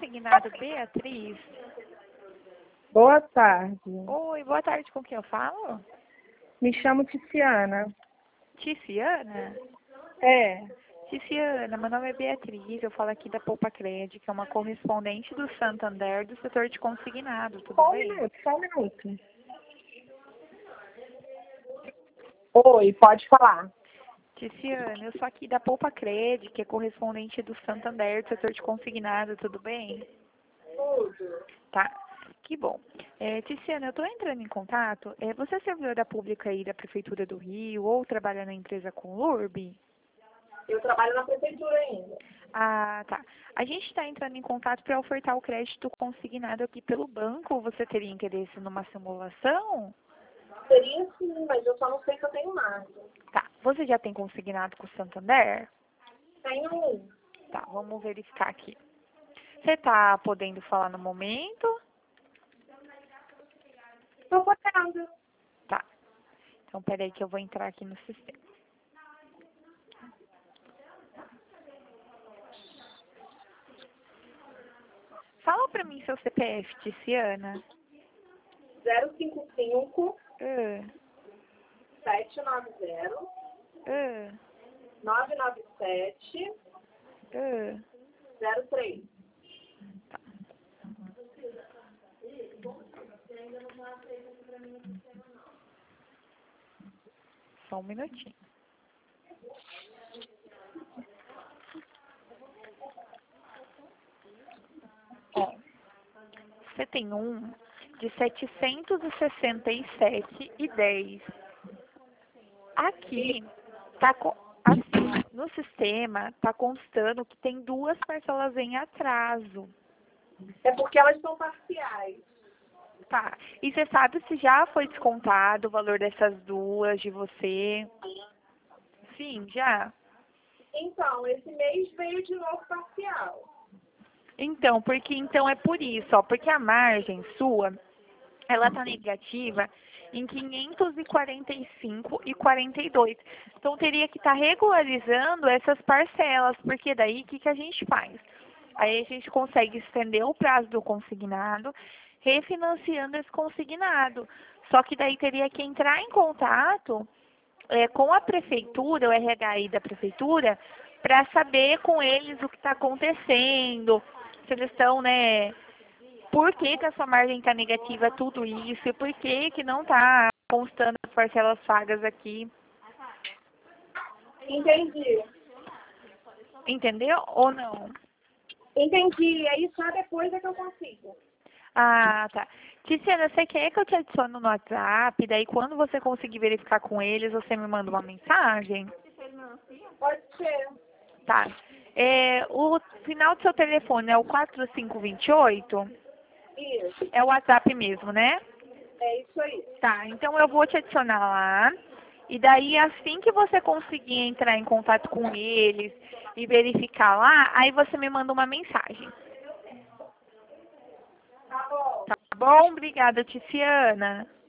consignado Beatriz? Boa tarde. Oi, boa tarde, com quem eu falo? Me chamo Tiziana. Tiziana? É. Tiziana, meu nome é Beatriz, eu falo aqui da Poupa Cred, que é uma correspondente do Santander do setor de consignado, tudo bem? Só um minuto. Oi, pode falar. Tiziana, eu sou aqui da Poupa Cred, que é correspondente do Santander do setor de consignado, tudo bem? Tudo. Tá, que bom. Tiziana, eu estou entrando em contato. Você é servidora pública aí da Prefeitura do Rio ou trabalha na empresa Conlurb? Eu trabalho na prefeitura ainda. Ah, tá. A gente está entrando em contato para ofertar o crédito consignado aqui pelo banco. Você teria interesse numa simulação? Seria sim, mas eu só não sei se eu tenho mais. Tá. Você já tem consignado com o Santander? Tenho um. Tá, vamos verificar aqui. Você está podendo falar no momento? Estou podendo. Tá. Então, peraí que eu vou entrar aqui no sistema. Fala para mim seu CPF, Tiziana. 055 Ah, 790 ah, 997 ah. 03. Só um minutinho. Ó, você tem um de 767,10. Aqui, assim, no sistema, tá constando que tem duas parcelas em atraso. É porque elas são parciais. Tá. E você sabe se já foi descontado o valor dessas duas de você? Sim, já? Então, esse mês veio de novo parcial. Então, então é por isso, ó, porque a margem sua, ela tá negativa em 545,42. Então teria que estar regularizando essas parcelas, porque daí o que a gente faz? Aí a gente consegue estender o prazo do consignado, refinanciando esse consignado. Só que daí teria que entrar em contato com a prefeitura, o RH aí da prefeitura, para saber com eles o que está acontecendo, se eles estão, né? Por que a sua margem está negativa, tudo isso, e por que não está constando as parcelas pagas aqui. Entendi. Entendeu ou não? Entendi. Aí só depois é que eu consigo. Ah, tá. Tiziana, você quer que eu te adicione no WhatsApp? Daí quando você conseguir verificar com eles, você me manda uma mensagem? Pode ser. Tá. O final do seu telefone é o 4528? Isso. É o WhatsApp mesmo, né? É isso aí. Tá, então eu vou te adicionar lá. E daí, assim que você conseguir entrar em contato com eles e verificar lá, aí você me manda uma mensagem. Tá bom. Tá bom? Obrigada, Tiziana.